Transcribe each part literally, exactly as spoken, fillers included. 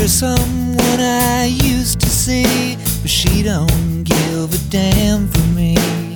There's someone I used to see, but she don't give a damn for me.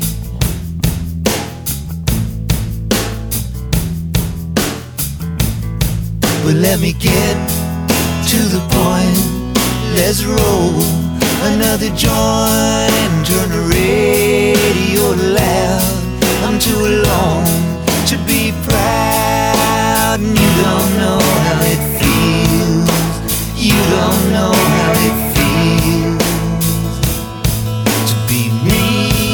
But let me get to the point, let's roll another joint and turn the radio loud. I'm too alone to be proud, and you don't know how it feels. You don't know how it feels to be me.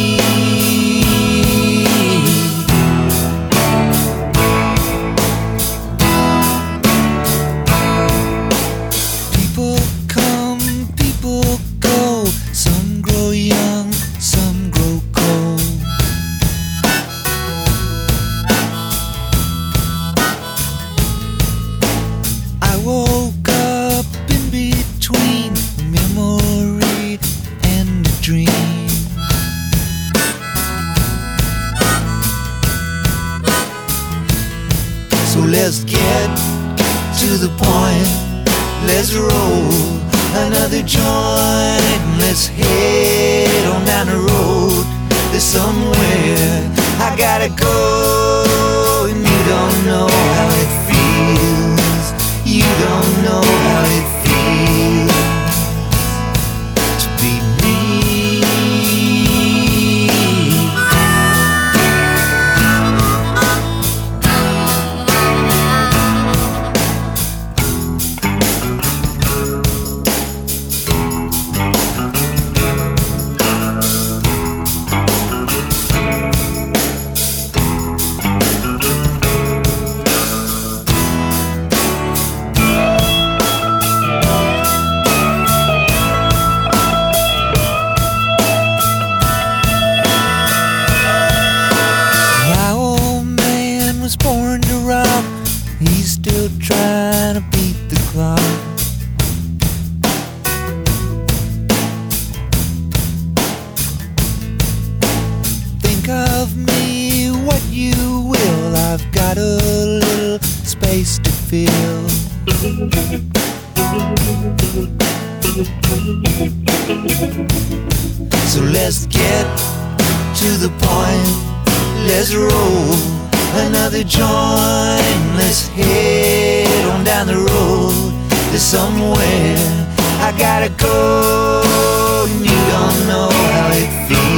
People come, people go. Some grow young, some grow cold. I woke up in between a memory and a dream. So let's get to the point, let's roll another joint, let's head on down the road. There's somewhere I gotta go, and you don't know how it feels. You don't know how it feels to be me. My old man was born to rock, he's still trying to beat the clock. Think of me what you will, I've got a little space to fill. So let's get to the point, let's roll another joint, let's head on down the road. There's somewhere I gotta go, and you don't know how it feels.